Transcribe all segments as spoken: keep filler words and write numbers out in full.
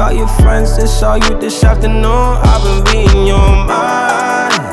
about your friends that saw you this afternoon. I've been reading your mind.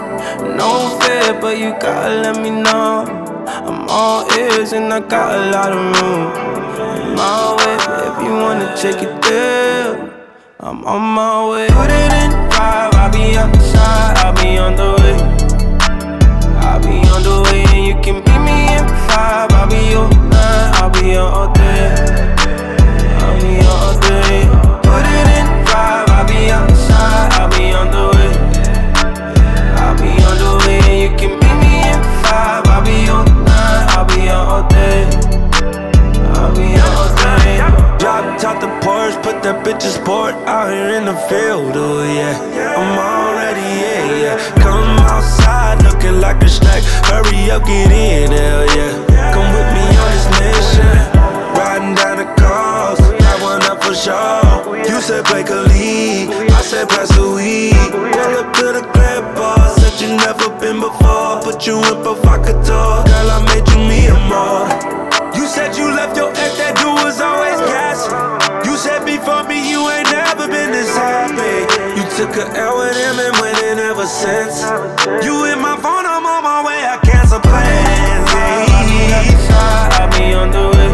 No fear, but you gotta let me know. I'm all ears and I got a lot of room. I'm my way, if you wanna check it there, I'm on my way. Put it in five, I'll be outside, I'll be on the way. I'll be on the way and you can meet me in five. I'll be your nine, I'll be your all day. I'll be your all day. Put it in five, I'll be outside, I'll be on the way. I'll be on the way and you can meet me in five. I'll be your nine, I'll be your all day. I'll be your all day. Drop top the Porsche, put that bitch in sport out here in the field, oh yeah. I'm already, yeah, yeah. Come outside looking like a snack. Hurry up, get in, hell yeah. Come with me on this mission. Riding down the coast, got one up for sure. You said break a lead, I said pass the weed. Pull up to the club bar, said you never been before. Put you in provocateur, girl, I made you me a more. You said you left your ex, that dude was always gassing. You said before me, you ain't never been this happy. You took a L with him and went in ever since. You hit my phone, I'm on my way, I cancel plans. Yeah. I'll be on the way.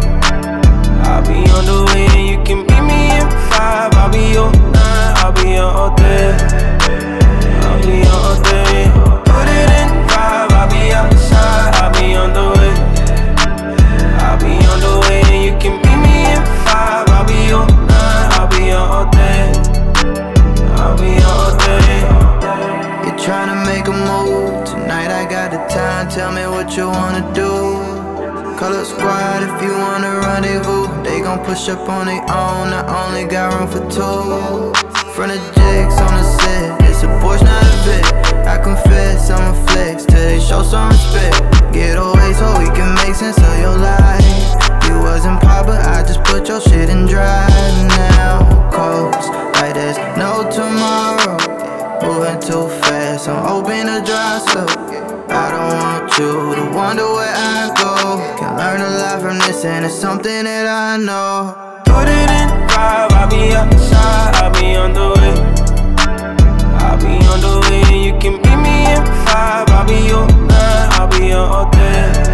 I'll be on the way and you can meet me in five. I'll be your nine, I'll be your all day. I'll be your all day. Put it in five, I'll be outside, I'll be on the way. I'll be on the way and you can meet me in five. I'll be your nine, I'll be your all day. I'll be your all day. You're trying to make a move, tonight I got the time, tell me what you wanna do. Call up squad if you wanna rendezvous. They gon' push up on their own, I only got room for two. Front of jigs on the set, it's a Porsche, not a Vic. I confess, I'm a flex till they show some respect. Get away so we can make sense of your life. You wasn't pop, but I just put your shit in drive. Now coast, like there's no tomorrow. Moving too fast, I'm hoping to dry slow. I don't want you to wonder where I go. Can learn a lot from this and it's something that I know. Put it in five, I'll be outside, I'll be on the way. I'll be on the way and you can meet me in five. I'll be your nine, I'll be your all day.